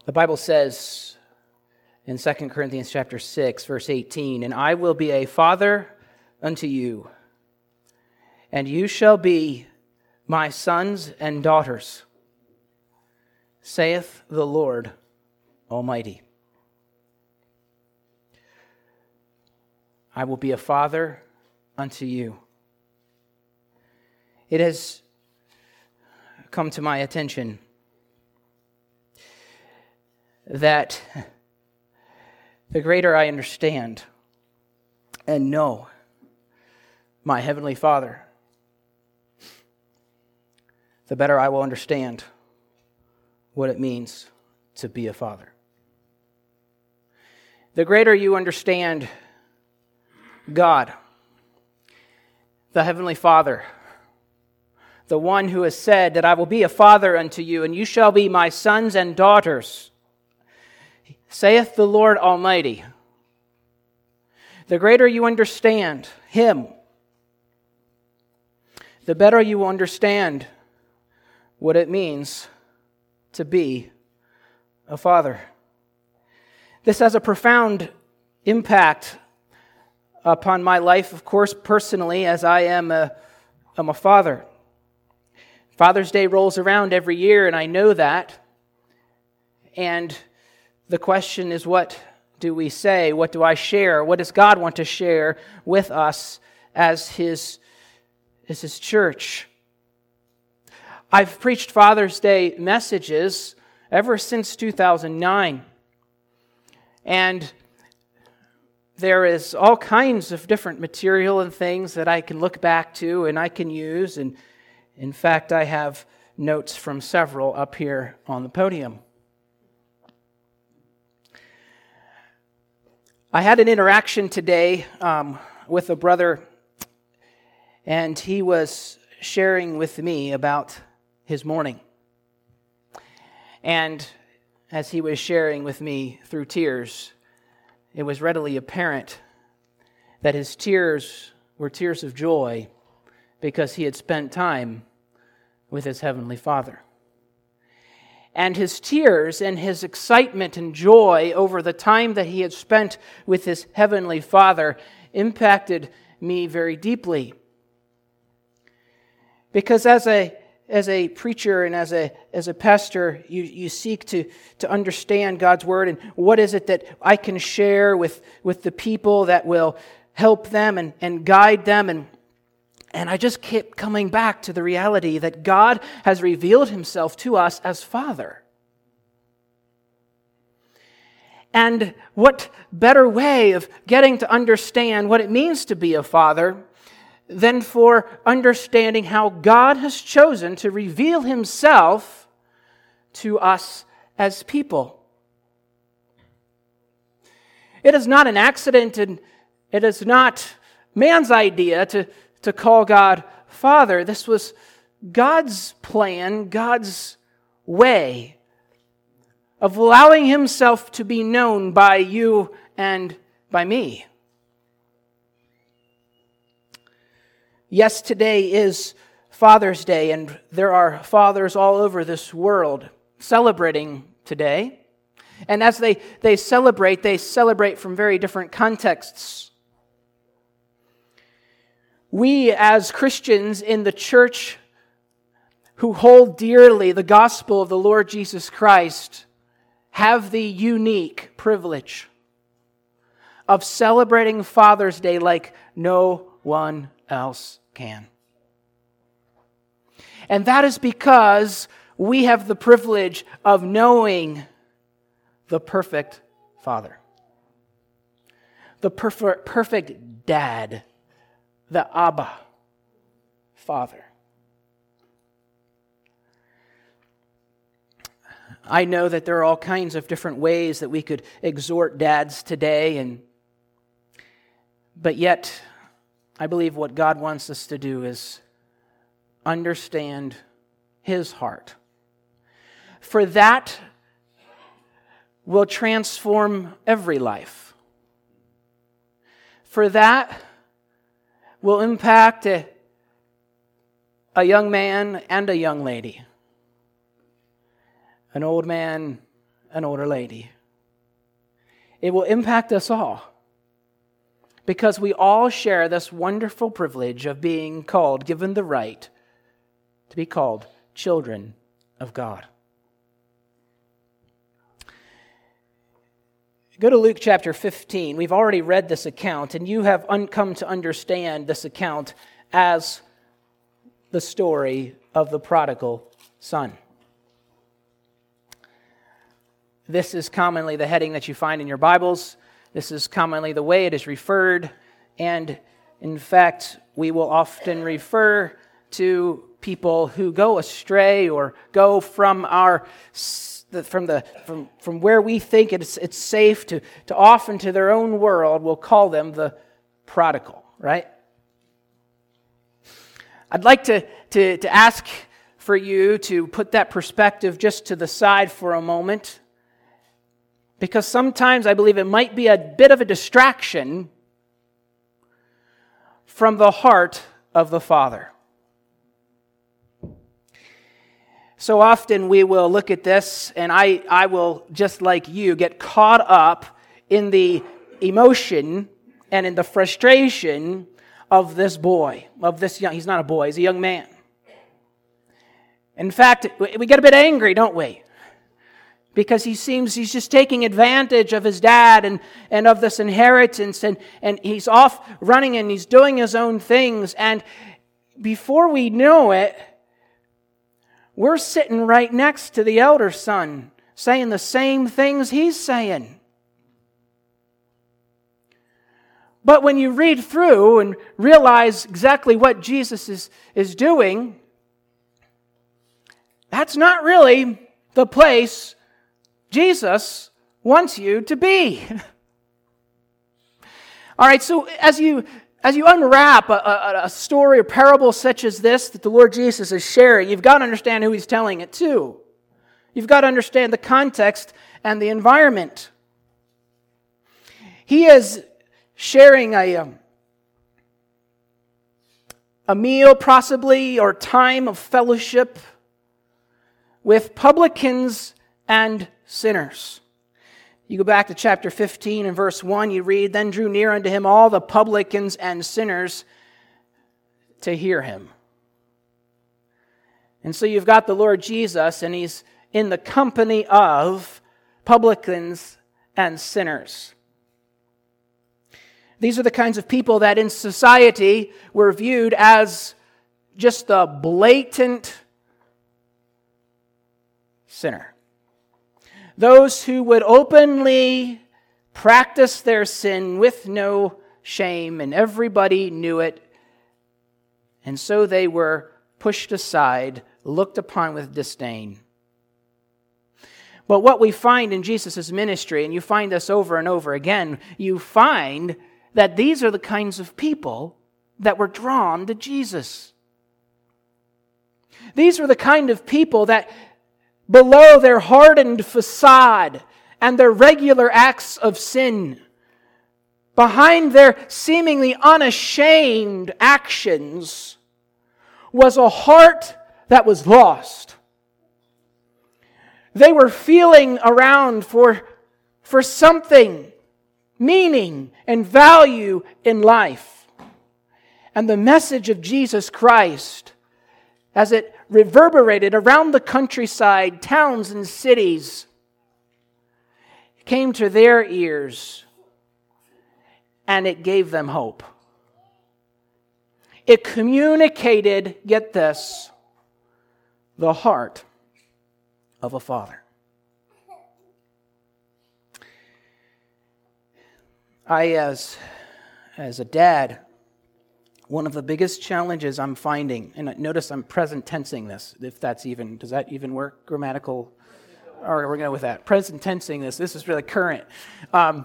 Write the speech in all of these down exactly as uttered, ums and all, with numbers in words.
The Bible says in Second Corinthians chapter six, verse eighteen, "And I will be a father unto you, and you shall be my sons and daughters, saith the Lord Almighty." I will be a father unto you. It has come to my attention that the greater I understand and know my Heavenly Father, the better I will understand what it means to be a father. The greater you understand God, the Heavenly Father, the one who has said that I will be a father unto you, and you shall be my sons and daughters, saith the Lord Almighty. The greater you understand Him, the better you will understand what it means to be a father. This has a profound impact upon my life, of course, personally, as I am a, I'm a father. Father's Day rolls around every year, and I know that. And the question is, what do we say? What do I share? What does God want to share with us as His, as His church? I've preached Father's Day messages ever since two thousand nine. And there is all kinds of different material and things that I can look back to and I can use. And in fact, I have notes from several up here on the podium. I had an interaction today um, with a brother, and he was sharing with me about his morning. And as he was sharing with me through tears, it was readily apparent that his tears were tears of joy because he had spent time with his Heavenly Father. And his tears and his excitement and joy over the time that he had spent with his Heavenly Father impacted me very deeply. Because as a As a preacher and as a as a pastor, you, you seek to, to understand God's Word and what is it that I can share with, with the people that will help them and, and guide them. And, and I just kept coming back to the reality that God has revealed Himself to us as Father. And what better way of getting to understand what it means to be a father than for understanding how God has chosen to reveal Himself to us as people. It is not an accident, and it is not man's idea to, to call God Father. This was God's plan, God's way of allowing Himself to be known by you and by me. Yes, today is Father's Day, and there are fathers all over this world celebrating today. And as they, they celebrate, they celebrate from very different contexts. We, as Christians in the church who hold dearly the gospel of the Lord Jesus Christ, have the unique privilege of celebrating Father's Day like no one else can. And that is because we have the privilege of knowing the perfect Father. The perfect, perfect Dad. The Abba Father. I know that there are all kinds of different ways that we could exhort dads today, and but yet I believe what God wants us to do is understand His heart. For that will transform every life. For that will impact a, a young man and a young lady, an old man an older lady. It will impact us all because we all share this wonderful privilege of being called, given the right to be called children of God. Go to Luke chapter fifteen. We've already read this account, and you have un- come to understand this account as the story of the prodigal son. This is commonly the heading that you find in your Bibles. This is commonly the way it is referred, and in fact, we will often refer to people who go astray or go from our from the from from where we think it's it's safe to to off into their own world. We'll call them the prodigal, right? I'd like to to to ask for you to put that perspective just to the side for a moment, because sometimes I believe it might be a bit of a distraction from the heart of the Father. So often we will look at this, and I, I will, just like you, get caught up in the emotion and in the frustration of this boy, of this young, he's not a boy, he's a young man. In fact, we get a bit angry, don't we? Because he seems he's just taking advantage of his dad and, and of this inheritance, and, and he's off running and he's doing his own things, and before we know it, we're sitting right next to the elder son, saying the same things he's saying. But when you read through and realize exactly what Jesus is, is doing, that's not really the place Jesus wants you to be. All right, so as you As you unwrap a, a, a story or parable such as this that the Lord Jesus is sharing, you've got to understand who He's telling it to. You've got to understand the context and the environment. He is sharing a, um, a meal possibly or time of fellowship with publicans and sinners. You go back to chapter fifteen and verse one, you read, "Then drew near unto him all the publicans and sinners to hear him." And so you've got the Lord Jesus, and He's in the company of publicans and sinners. These are the kinds of people that in society were viewed as just the blatant sinner. Those who would openly practice their sin with no shame, and everybody knew it, and so they were pushed aside, looked upon with disdain. But what we find in Jesus' ministry, and you find this over and over again, you find that these are the kinds of people that were drawn to Jesus. These were the kind of people that below their hardened facade and their regular acts of sin, behind their seemingly unashamed actions, was a heart that was lost. They were feeling around for, for something, meaning and value in life. And the message of Jesus Christ, as it reverberated around the countryside, towns and cities, came to their ears, and it gave them hope. It communicated, get this, the heart of a father. I, as, as a dad, one of the biggest challenges I'm finding, and notice I'm present tensing this, if that's even, does that even work? Grammatical? All right, we're going to go with that. Present tensing this. This is really current. Um,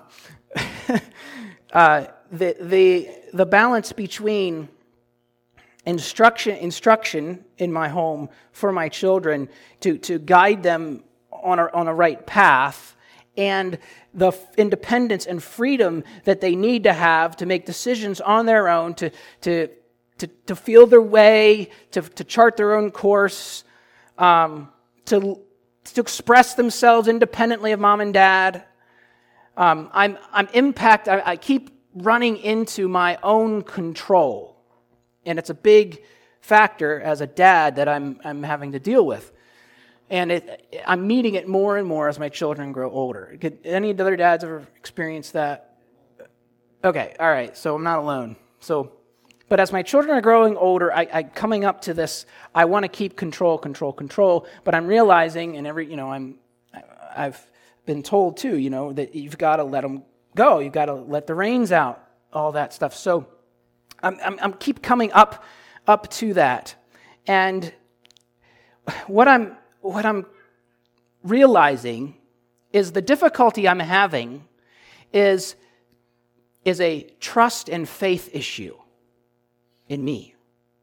uh, the, the, the balance between instruction, instruction in my home for my children to, to guide them on a, on a right path, and the independence and freedom that they need to have to make decisions on their own, to to to, to feel their way, to, to chart their own course, um, to to express themselves independently of mom and dad. Um, I'm I'm impact. I, I keep running into my own control, and it's a big factor as a dad that I'm I'm having to deal with, and it, I'm meeting it more and more as my children grow older. Could any other dads ever experience that? Okay, all right. So I'm not alone. So, but as my children are growing older, I, I coming up to this. I want to keep control, control, control. But I'm realizing, and every you know, I'm I've been told too, you know, that you've got to let them go. You've got to let the reins out, all that stuff. So I'm, I'm, I'm keep coming up, up to that. And what I'm, what I'm realizing is the difficulty I'm having is, is a trust and faith issue in me.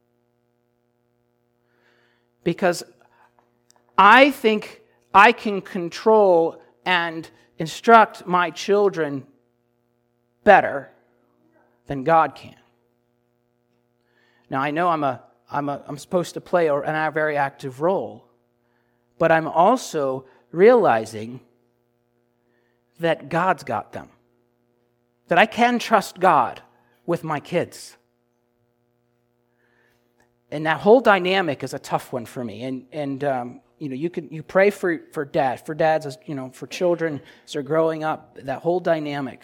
Because I think I can control and instruct my children better than God can. Now I know I'm a I'm a I'm supposed to play a, a very active role, but I'm also realizing that God's got them. That I can trust God with my kids. And that whole dynamic is a tough one for me. And and um, you know, you can you pray for for dad, for dads, as you know, for children as they're growing up. That whole dynamic.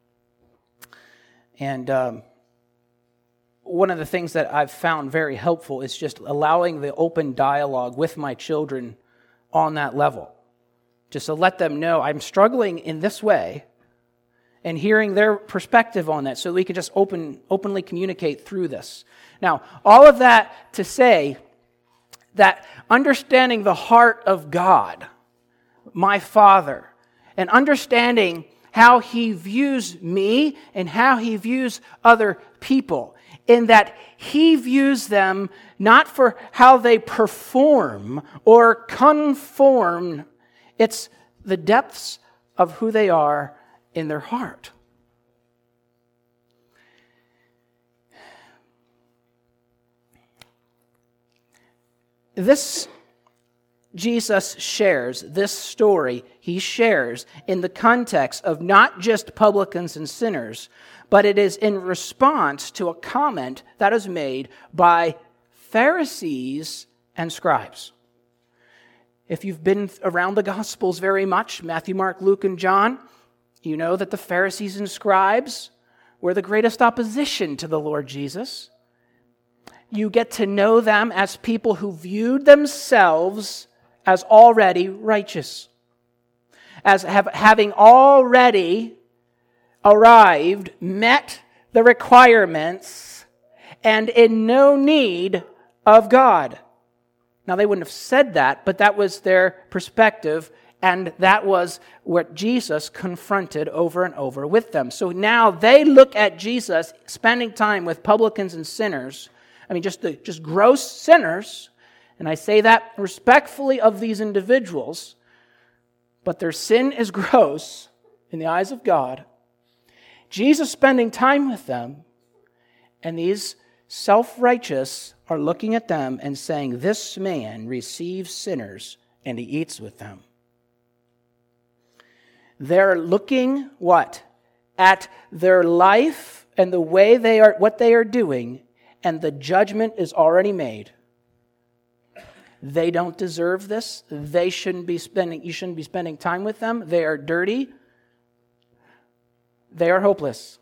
And um, one of the things that I've found very helpful is just allowing the open dialogue with my children on that level, just to let them know I'm struggling in this way, and hearing their perspective on that, so we can just open openly communicate through this. Now, all of that to say that understanding the heart of God, my Father, and understanding how He views me and how He views other people, in that He views them not for how they perform or conform, it's the depths of who they are in their heart. This Jesus shares, this story He shares in the context of not just publicans and sinners, but it is in response to a comment that is made by Pharisees and scribes. If you've been around the Gospels very much, Matthew, Mark, Luke, and John, you know that the Pharisees and scribes were the greatest opposition to the Lord Jesus. You get to know them as people who viewed themselves as already righteous, as have, having already arrived, met the requirements, and in no need of God. Now, they wouldn't have said that, but that was their perspective, and that was what Jesus confronted over and over with them. So now they look at Jesus spending time with publicans and sinners, I mean, just the, just gross sinners, and I say that respectfully of these individuals, but their sin is gross in the eyes of God. Jesus spending time with them, and these self-righteous are looking at them and saying, this man receives sinners and he eats with them. They're looking, what? At their life and the way they are, what they are doing, and the judgment is already made. They don't deserve this. They shouldn't be spending, you shouldn't be spending time with them. They are dirty. They are hopeless.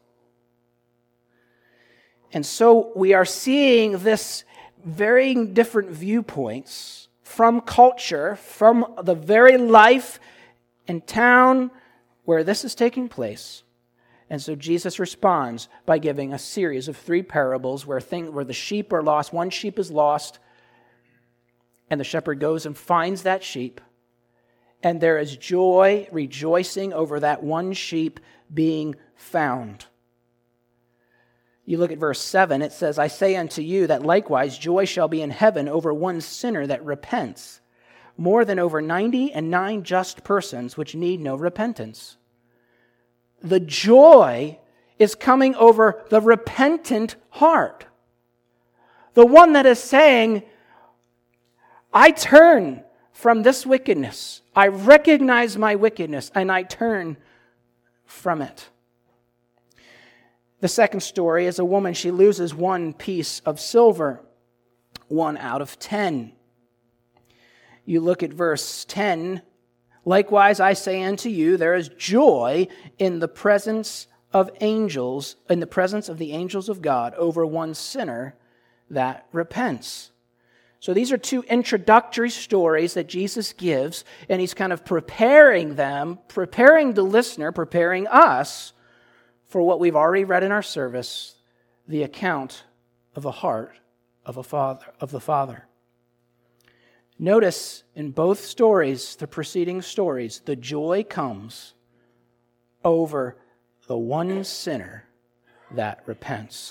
And so we are seeing this varying different viewpoints from culture, from the very life and town where this is taking place. And so Jesus responds by giving a series of three parables where, thing, where the sheep are lost. One sheep is lost, and the shepherd goes and finds that sheep. And there is joy, rejoicing over that one sheep being found. You look at verse seven, it says, I say unto you that likewise joy shall be in heaven over one sinner that repents, more than over ninety and nine just persons which need no repentance. The joy is coming over the repentant heart. The one that is saying, I turn from this wickedness. I recognize my wickedness and I turn from it. The second story is a woman, she loses one piece of silver, one out of ten. You look at verse ten. Likewise, I say unto you, there is joy in the presence of angels, in the presence of the angels of God over one sinner that repents. So these are two introductory stories that Jesus gives, and he's kind of preparing them, preparing the listener, preparing us for what we've already read in our service, the account of the heart of a father, of the Father. Notice in both stories, the preceding stories, the joy comes over the one sinner that repents.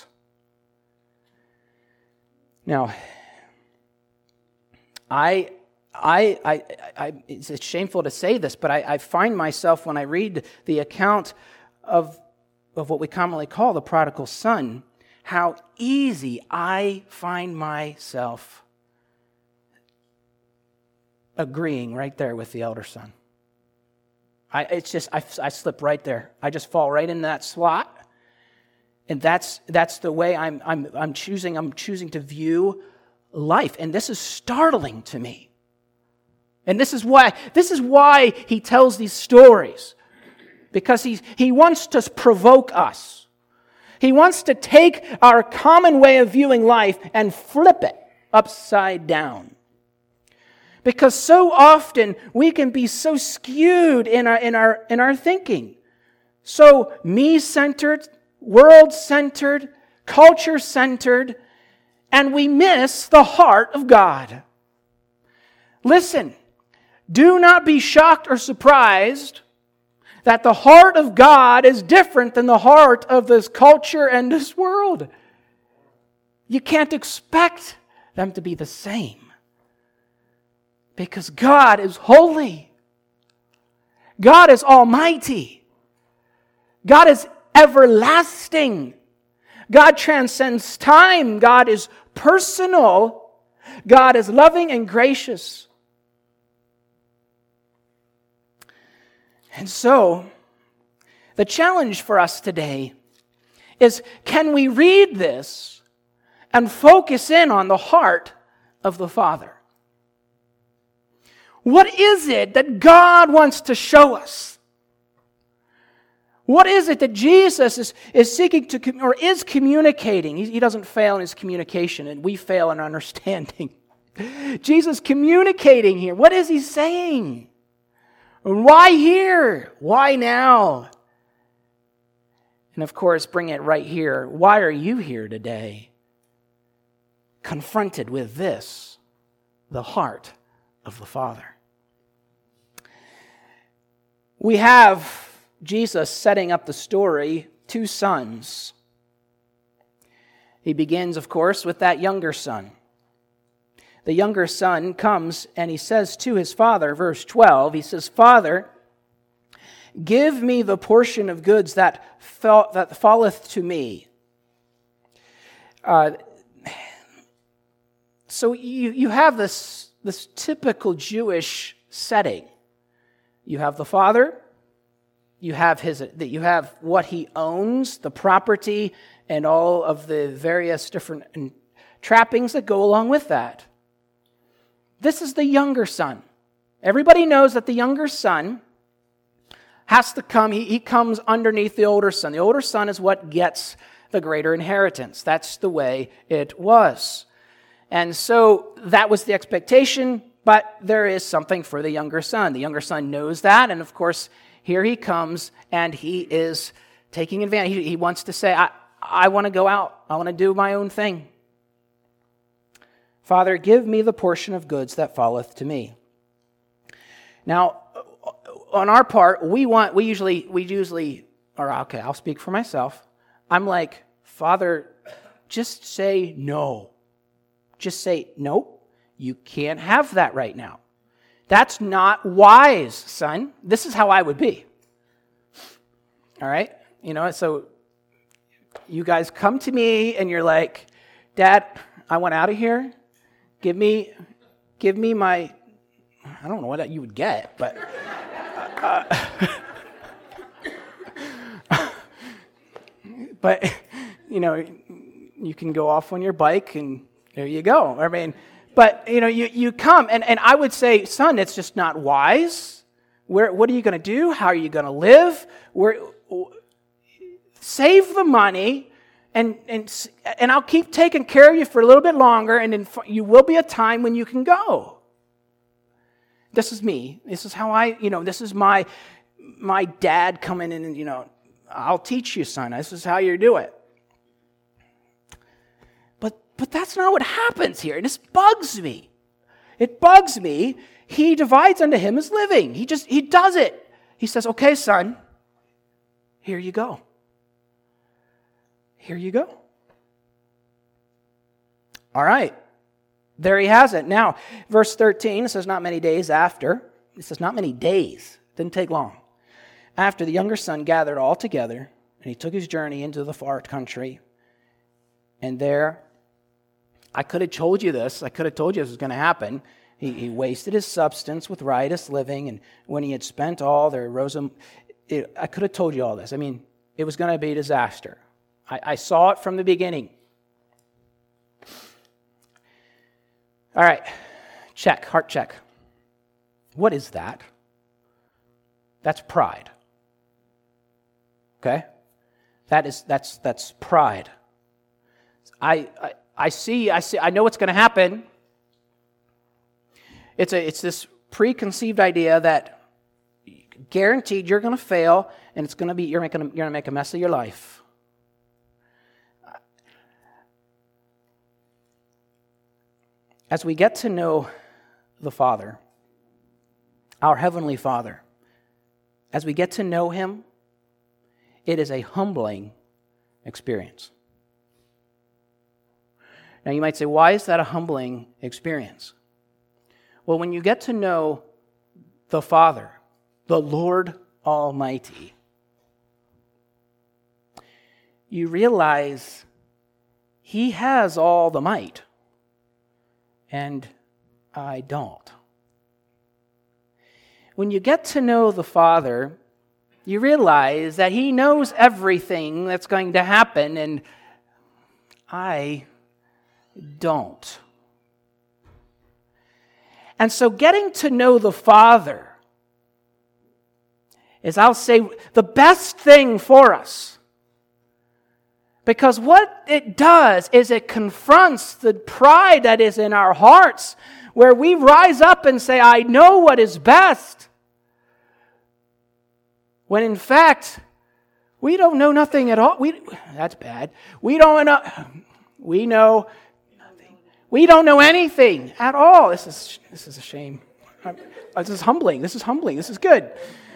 Now, I, I, I, I it's shameful to say this, but I, I find myself when I read the account of, of what we commonly call the prodigal son, how easy I find myself agreeing right there with the elder son. I, it's just, I, I slip right there. I just fall right in that slot. And that's that's the way I'm I'm I'm choosing I'm choosing to view life. And this is startling to me. And this is why this is why he tells these stories. Because he he wants to provoke us. He wants to take our common way of viewing life and flip it upside down. Because so often we can be so skewed in our in our in our thinking. So me-centered, world-centered, culture-centered, and we miss the heart of God. Listen, do not be shocked or surprised that the heart of God is different than the heart of this culture and this world. You can't expect them to be the same. Because God is holy. God is almighty. God is everlasting. God transcends time. God is personal. God is loving and gracious. And so, the challenge for us today is, can we read this and focus in on the heart of the Father? What is it that God wants to show us? What is it that Jesus is, is seeking to, or is communicating? He, he doesn't fail in his communication, and we fail in our understanding. Jesus communicating here. What is he saying? Why here? Why now? And of course, bring it right here. Why are you here today? Confronted with this, the heart of the Father. We have Jesus setting up the story, two sons. He begins, of course, with that younger son. The younger son comes and he says to his father, verse twelve, he says, Father, give me the portion of goods that, fall, that falleth to me. Uh, so you, you have this, this typical Jewish setting. You have the father, you have his, you have what he owns, the property, and all of the various different trappings that go along with that. This is the younger son. Everybody knows that the younger son has to come, he, he comes underneath the older son. The older son is what gets the greater inheritance. That's the way it was. And so that was the expectation. But there is something for the younger son. The younger son knows that, and of course, here he comes, and he is taking advantage. He, he wants to say, I, I want to go out. I want to do my own thing. Father, give me the portion of goods that falleth to me. Now, on our part, we want, we usually, we usually, or okay, I'll speak for myself. I'm like, Father, just say no. Just say, nope. You can't have that right now. That's not wise, son. This is how I would be. All right? You know, so you guys come to me and you're like, Dad, I want out of here. Give me, give me my, I don't know what that you would get, but uh, but you know, you can go off on your bike and there you go. I mean, but you know, you, you come and, and I would say, son, it's just not wise. Where what are you going to do? How are you going to live? Where save the money. And, and and I'll keep taking care of you for a little bit longer, and then you will be a time when you can go. This is me. This is how I, you know, this is my my dad coming in and, you know, I'll teach you, son. This is how you do it. But but that's not what happens here. And this bugs me. It bugs me. He divides unto him his living. He just, he does it. He says, okay, son, here you go. Here you go. All right. There he has it. Now, verse thirteen, it says not many days after. It says not many days. Didn't take long. After the younger son gathered all together, and he took his journey into the far country. And there, I could have told you this. I could have told you this was going to happen. He, he wasted his substance with riotous living, and when he had spent all, there arose a... It, I could have told you all this. I mean, it was going to be a disaster. I, I saw it from the beginning. All right, check, heart check. What is that? That's pride. Okay? That is that's that's pride. I I, I see I see I know what's going to happen. It's a it's this preconceived idea that guaranteed you're going to fail, and it's going to be you're making you're going to make a mess of your life. As we get to know the Father, our Heavenly Father, as we get to know Him, it is a humbling experience. Now you might say, why is that a humbling experience? Well, when you get to know the Father, the Lord Almighty, you realize He has all the might. And I don't. When you get to know the Father, you realize that He knows everything that's going to happen, and I don't. And so getting to know the Father is, I'll say, the best thing for us. Because what it does is it confronts the pride that is in our hearts, where we rise up and say, I know what is best. When in fact, we don't know nothing at all. We, that's bad. We don't know, we know nothing. We don't know anything at all. This is, this is a shame. This is humbling. This is humbling. This is good.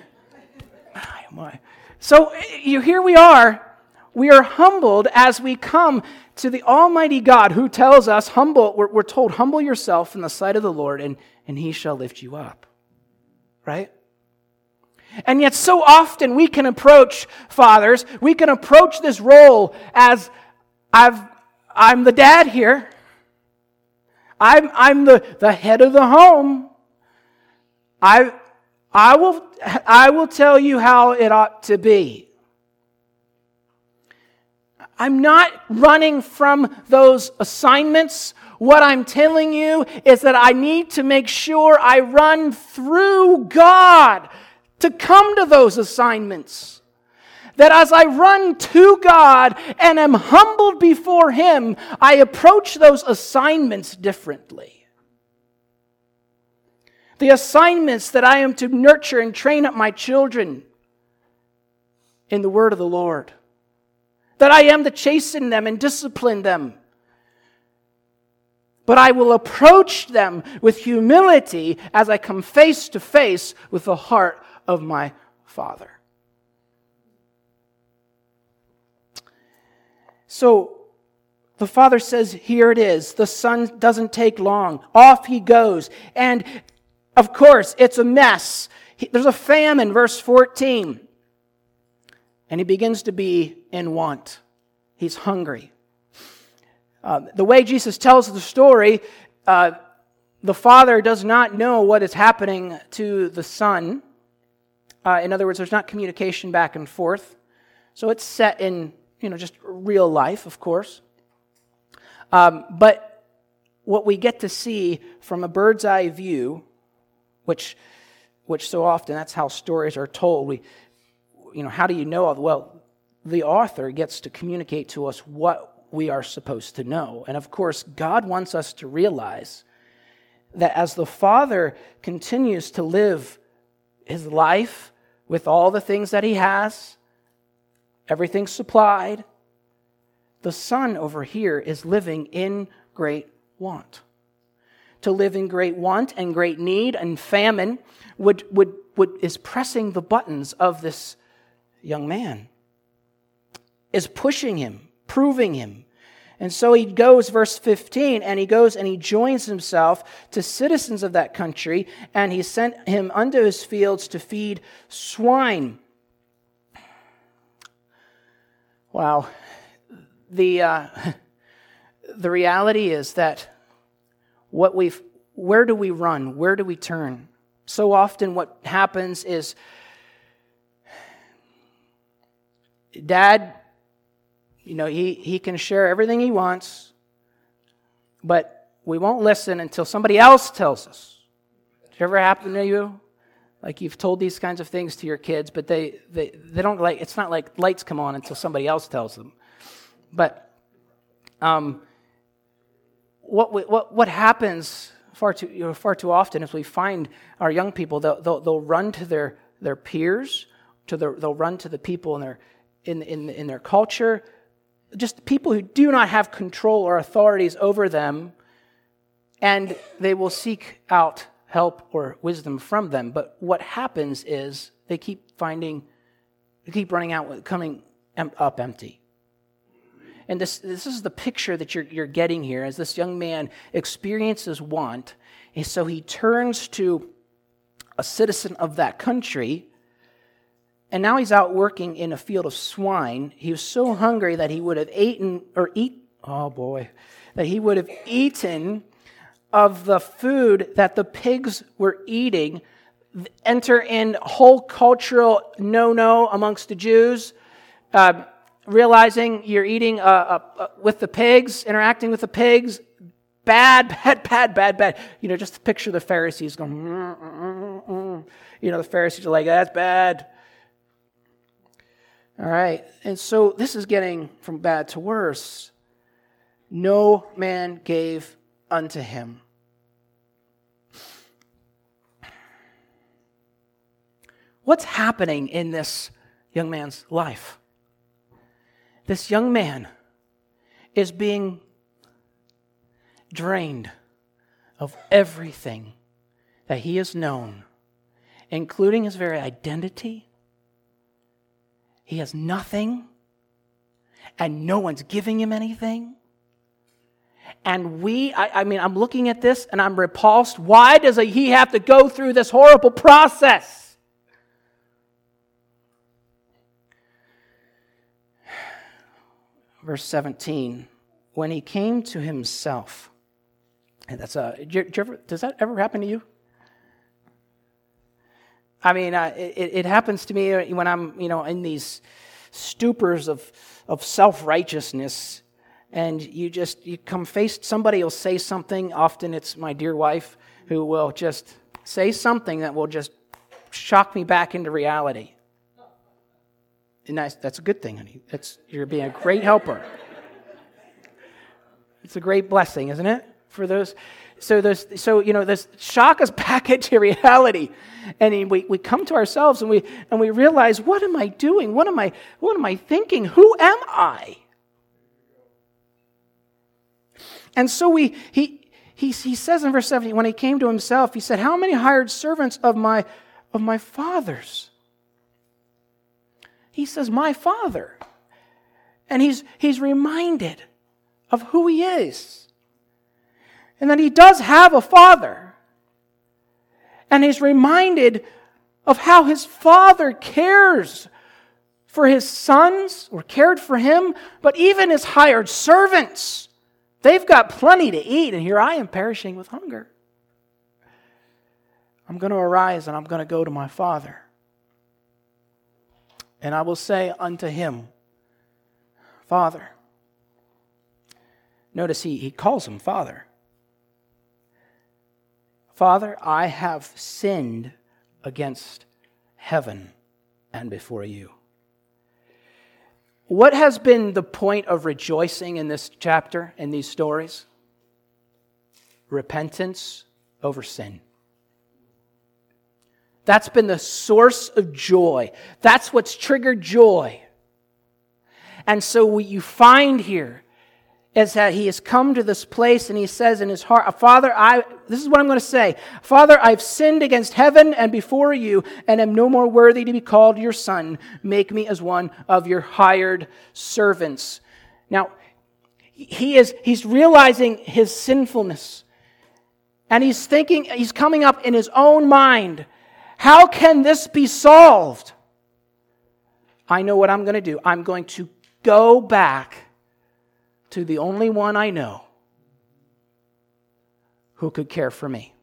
So you, here we are. We are humbled as we come to the Almighty God who tells us, humble, we're, we're told, humble yourself in the sight of the Lord and, and He shall lift you up. Right? And yet so often we can approach fathers, we can approach this role as, I've, I'm the dad here. I'm, I'm the, the head of the home. I, I, will, I will tell you how it ought to be. I'm not running from those assignments. What I'm telling you is that I need to make sure I run through God to come to those assignments. That as I run to God and am humbled before Him, I approach those assignments differently. The assignments that I am to nurture and train up my children in the word of the Lord. That I am to chasten them and discipline them. But I will approach them with humility as I come face to face with the heart of my Father. So the Father says, here it is. The Son doesn't take long. Off he goes. And of course, it's a mess. There's a famine, verse fourteen. And he begins to be in want. He's hungry. Uh, the way Jesus tells the story, uh, the Father does not know what is happening to the Son. Uh, in other words, there's not communication back and forth. So it's set in, you know, just real life, of course. Um, but what we get to see from a bird's eye view, which, which so often that's how stories are told. We, you know, how do you know? Well, the author gets to communicate to us what we are supposed to know. And of course, God wants us to realize that as the Father continues to live his life with all the things that he has, everything supplied, the Son over here is living in great want. To live in great want and great need and famine would, would, would, is pressing the buttons of this young man, is pushing him, proving him. And so he goes, verse fifteen, and he goes and he joins himself to citizens of that country, and he sent him unto his fields to feed swine. Wow. The uh, the reality is that what we've, where do we run? Where do we turn? So often what happens is Dad, you know, he, he can share everything he wants, but we won't listen until somebody else tells us. Does it ever happen to you? Like you've told these kinds of things to your kids, but they, they, they don't like, it's not like lights come on until somebody else tells them. But um, what, we, what what happens far too you know, far too often is we find our young people, they'll, they'll, they'll run to their, their peers, to their, they'll run to the people in their, in, in, in their culture, just people who do not have control or authorities over them, and they will seek out help or wisdom from them. But what happens is they keep finding, they keep running out, coming up empty. And this this is the picture that you're you're getting here as this young man experiences want. And so he turns to a citizen of that country, and now he's out working in a field of swine. He was so hungry that he would have eaten, or eat, oh boy, that he would have eaten of the food that the pigs were eating. Enter in whole cultural no-no amongst the Jews. Uh, realizing you're eating uh, uh, uh, with the pigs, interacting with the pigs, bad, bad, bad, bad, bad. You know, just picture the Pharisees going, mm, mm, mm. You know, the Pharisees are like, that's bad. All right, and so this is getting from bad to worse. No man gave unto him. What's happening in this young man's life? This young man is being drained of everything that he has known, including his very identity. He has nothing, and no one's giving him anything. And we, I, I mean, I'm looking at this and I'm repulsed. Why does he have to go through this horrible process? Verse seventeen, when he came to himself, and that's a, do you, do you ever, does that ever happen to you? I mean, uh, it, it happens to me when I'm, you know, in these stupors of, of self-righteousness, and you just, you come face, somebody will say something, often it's my dear wife, who will just say something that will just shock me back into reality. And that's, that's a good thing, honey. That's, you're being a great helper. It's a great blessing, isn't it? For those, so there's, so you know, this shock us back into reality, and we, we come to ourselves and we and we realize, what am I doing? What am I? What am I thinking? Who am I? And so we he he he says in verse seventy, when he came to himself, he said, "How many hired servants of my of my father's?" He says, "My father," and he's he's reminded of who he is. And that he does have a father. And he's reminded of how his father cares for his sons, or cared for him, but even his hired servants. They've got plenty to eat, and here I am perishing with hunger. I'm going to arise and I'm going to go to my Father. And I will say unto him, Father. Notice he, he calls him Father. Father, I have sinned against heaven and before you. What has been the point of rejoicing in this chapter, in these stories? Repentance over sin. That's been the source of joy. That's what's triggered joy. And so what you find here is that he has come to this place and he says in his heart, Father, I, this is what I'm going to say. Father, I've sinned against heaven and before you and am no more worthy to be called your son. Make me as one of your hired servants. Now, he is, he's realizing his sinfulness. And he's thinking, he's coming up in his own mind. How can this be solved? I know what I'm going to do. I'm going to go back to the only one I know who could care for me.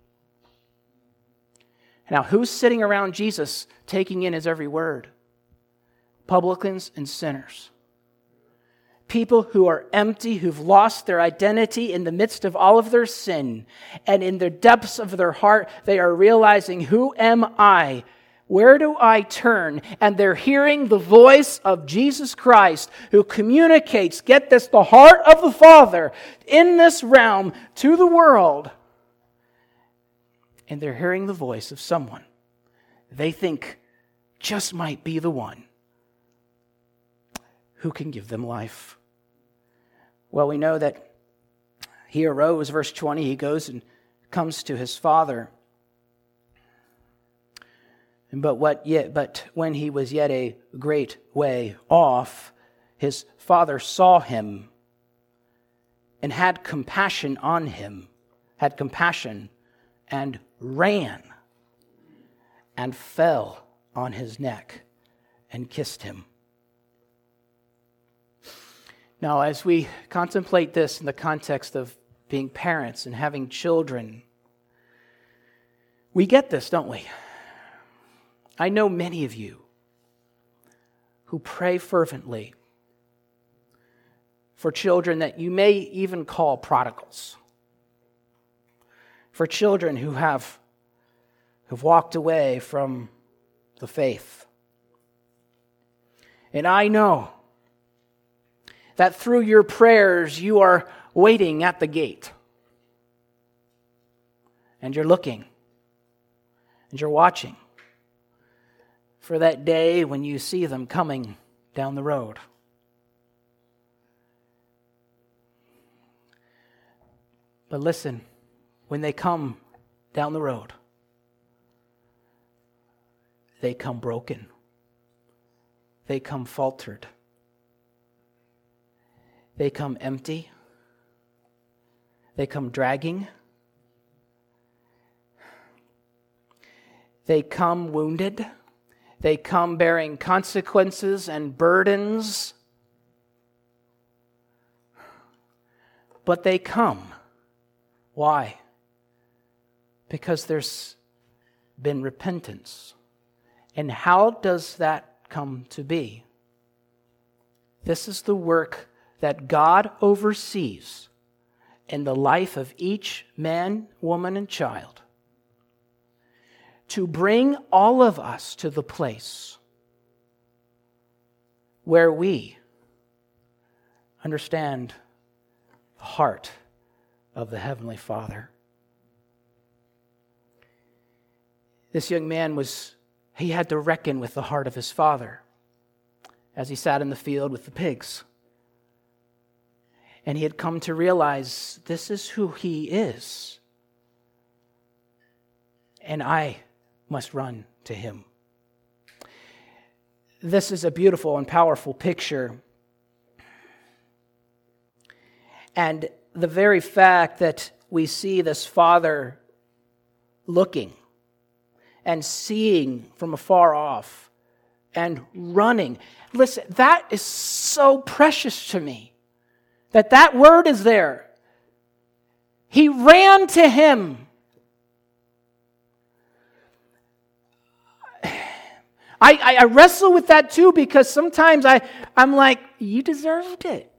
Now, who's sitting around Jesus taking in his every word? Publicans and sinners. People who are empty, who've lost their identity in the midst of all of their sin. And in the depths of their heart, they are realizing, who am I? Where do I turn? And they're hearing the voice of Jesus Christ who communicates, get this, the heart of the Father in this realm to the world. And they're hearing the voice of someone they think just might be the one who can give them life. Well, we know that he arose, verse twenty, he goes and comes to his father. But what yet? But when he was yet a great way off, his father saw him and had compassion on him, had compassion, and ran and fell on his neck and kissed him. Now, as we contemplate this in the context of being parents and having children, we get this, don't we? I know many of you who pray fervently for children that you may even call prodigals, for children who have who've walked away from the faith. And I know that through your prayers you are waiting at the gate. And you're looking. And you're watching for that day when you see them coming down the road. But listen, when they come down the road, they come broken. They come faltered. They come empty. They come dragging. They come wounded. They come bearing consequences and burdens. But they come. Why? Because there's been repentance. And how does that come to be? This is the work that God oversees in the life of each man, woman, and child, to bring all of us to the place where we understand the heart of the Heavenly Father. This young man was, he had to reckon with the heart of his father as he sat in the field with the pigs. And he had come to realize this is who he is. And I must run to him. This is a beautiful and powerful picture. And the very fact that we see this father looking and seeing from afar off and running. Listen, that is so precious to me. That that word is there. He ran to him. I, I, I wrestle with that too, because sometimes I, I'm like, you deserved it.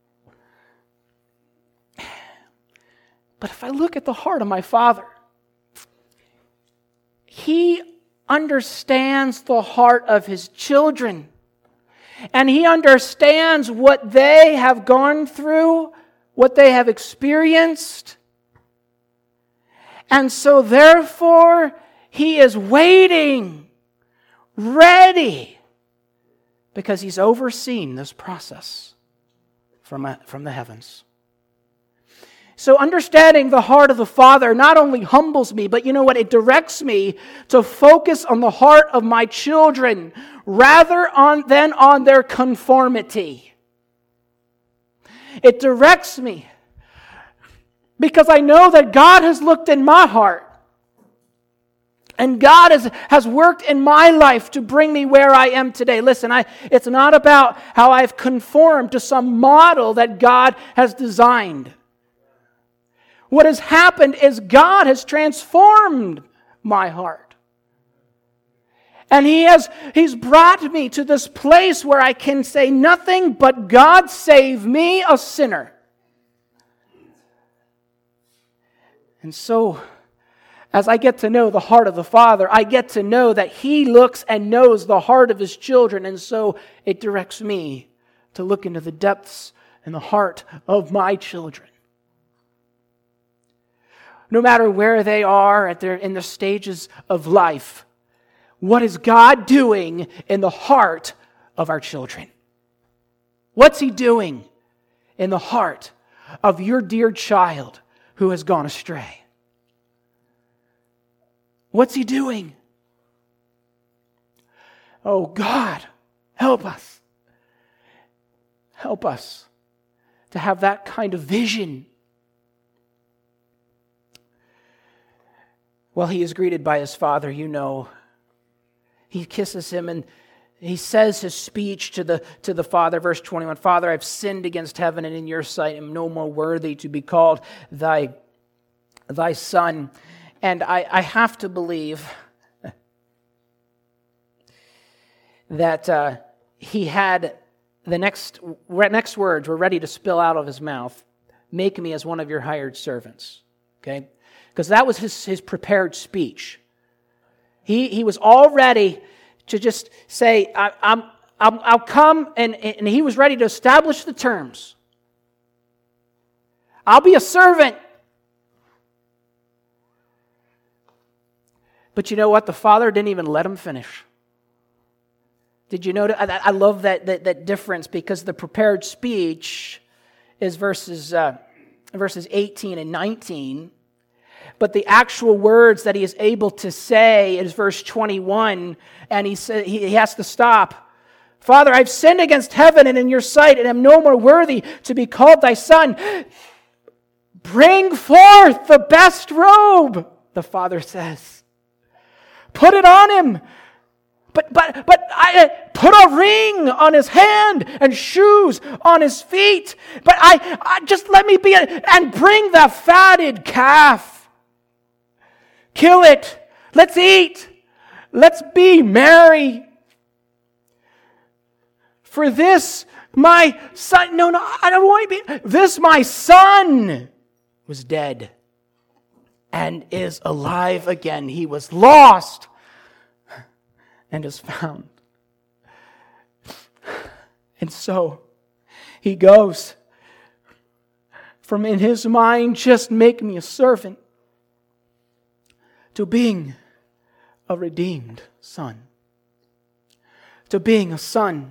But if I look at the heart of my Father, He understands the heart of His children. And He understands what they have gone through, what they have experienced. And so therefore, He is waiting, ready, because He's overseen this process from, from the heavens. So understanding the heart of the Father not only humbles me, but you know what? It directs me to focus on the heart of my children rather on, than on their conformity. It directs me because I know that God has looked in my heart and God has, has worked in my life to bring me where I am today. Listen, I, it's not about how I've conformed to some model that God has designed. What has happened is God has transformed my heart. And He has He's brought me to this place where I can say nothing but God save me, a sinner. And so, as I get to know the heart of the Father, I get to know that He looks and knows the heart of His children. And so it directs me to look into the depths and the heart of my children. No matter where they are at their, in the stages of life, what is God doing in the heart of our children? What's He doing in the heart of your dear child who has gone astray? What's He doing? Oh God, help us. Help us to have that kind of vision. Well, he is greeted by his father, you know. He kisses him and he says his speech to the, to the father, verse twenty-one, Father, I've sinned against heaven and in your sight am no more worthy to be called thy, thy son. And I, I have to believe that uh, he had the next, next words were ready to spill out of his mouth. Make me as one of your hired servants. Okay? Because that was his, his prepared speech. He, he was all ready to just say, I, I'm, I'm, I'll come, and, and he was ready to establish the terms. I'll be a servant. But you know what? The father didn't even let him finish. Did you notice? I, I love that, that, that difference, because the prepared speech is verses, uh, verses eighteen and nineteen. But the actual words that he is able to say is verse twenty-one, and he sa- he has to stop. Father, I've sinned against heaven and in your sight, and am no more worthy to be called thy son. Bring forth the best robe, the father says. Put it on him. But but but I uh, put a ring on his hand and shoes on his feet. But I, I just let me be a, and bring the fatted calf. Kill it. Let's eat. Let's be merry. For this my son, no, no, I don't want to be, this my son was dead and is alive again. He was lost and is found. And so he goes from, in his mind, just make me a servant, to being a redeemed son. To being a son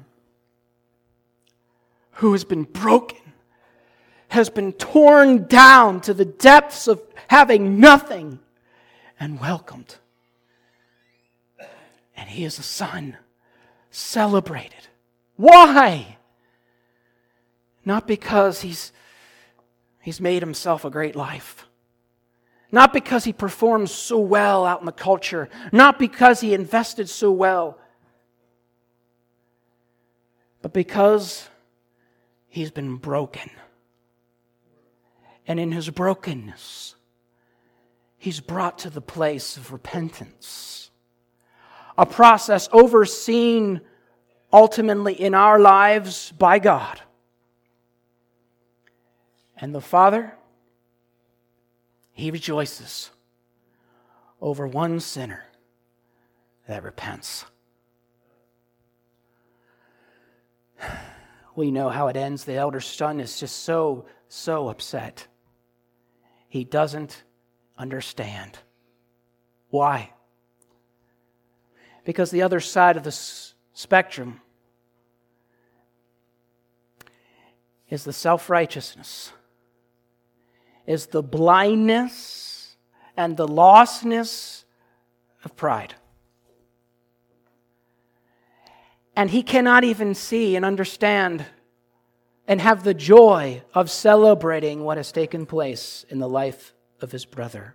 who has been broken, has been torn down to the depths of having nothing, and welcomed. And he is a son celebrated. Why? Not because he's, he's made himself a great life. Not because he performs so well out in the culture. Not because he invested so well. But because he's been broken. And in his brokenness, he's brought to the place of repentance. a process overseen ultimately in our lives by God. And the Father, He rejoices over one sinner that repents. We know how it ends. The elder son is just so, so upset. He doesn't understand. Why? Because the other side of the s- spectrum is the self-righteousness, is the blindness and the lostness of pride. And he cannot even see and understand and have the joy of celebrating what has taken place in the life of his brother.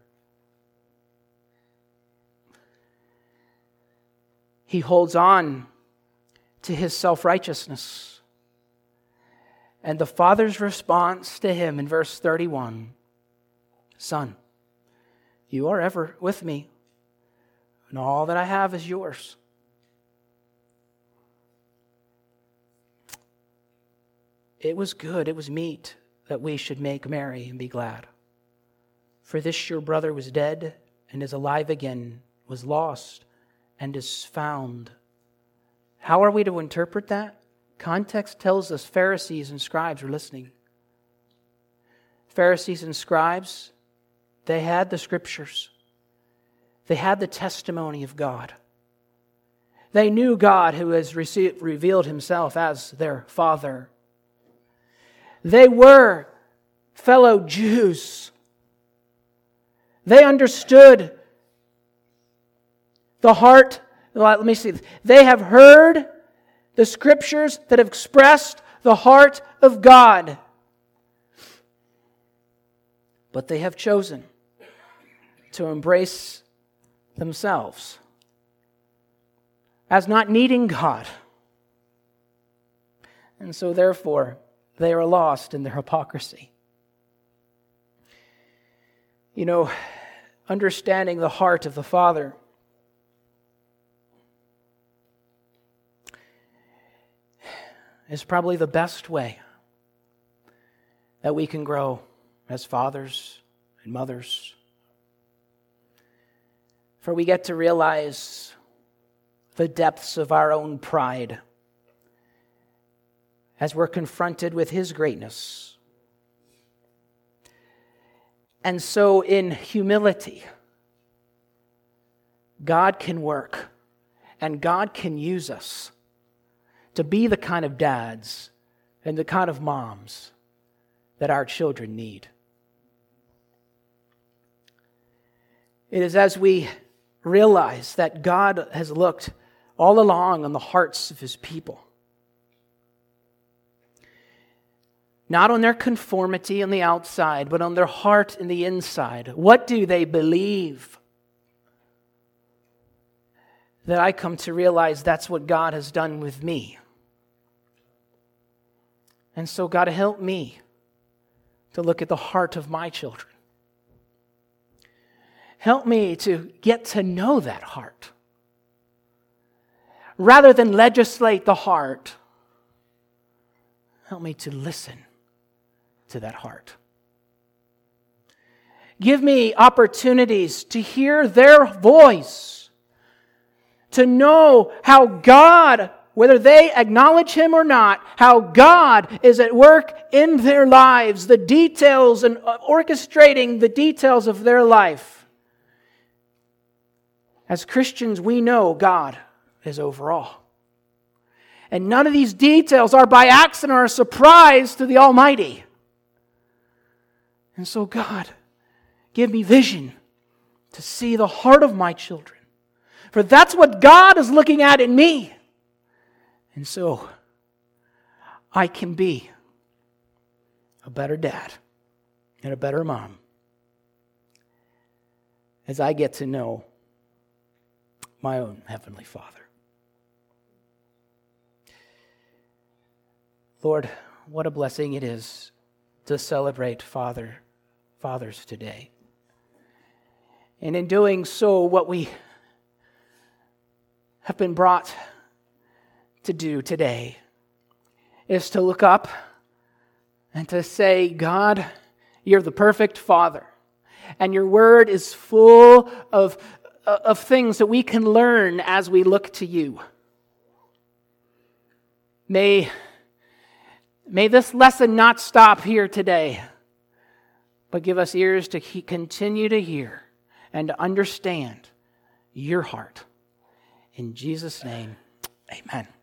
He holds on to his self-righteousness. And the Father's response to him in verse thirty-one, Son, you are ever with me, and all that I have is yours. It was good, it was meet that we should make merry and be glad. For this your brother was dead and is alive again, was lost and is found. How are we to interpret that? Context tells us Pharisees and scribes were listening. Pharisees and scribes, they had the scriptures. They had the testimony of God. They knew God who has received, revealed himself as their Father. They were fellow Jews. They understood the heart. Let me see. They have heard the scriptures that have expressed the heart of God. But they have chosen to embrace themselves as not needing God. And so therefore, they are lost in their hypocrisy. You know, understanding the heart of the Father is probably the best way that we can grow as fathers and mothers. For we get to realize the depths of our own pride as we're confronted with His greatness. And so in humility, God can work and God can use us to be the kind of dads and the kind of moms that our children need. It is as we realize that God has looked all along on the hearts of His people, not on their conformity on the outside, but on their heart in the inside. What do they believe? That I come to realize that's what God has done with me. And so God, help me to look at the heart of my children. Help me to get to know that heart. Rather than legislate the heart, help me to listen to that heart. Give me opportunities to hear their voice, to know how God, whether they acknowledge Him or not, how God is at work in their lives, the details and orchestrating the details of their life. As Christians, we know God is over all. And none of these details are by accident or a surprise to the Almighty. And so, God, give me vision to see the heart of my children. For that's what God is looking at in me. And so, I can be a better dad and a better mom as I get to know my own Heavenly Father. Lord, what a blessing it is to celebrate Father, fathers today. And in doing so, what we have been brought to do today is to look up and to say, God, you're the perfect Father, and your word is full of, of things that we can learn as we look to you. May, may this lesson not stop here today, but give us ears to he- continue to hear and to understand your heart. In Jesus' name, amen.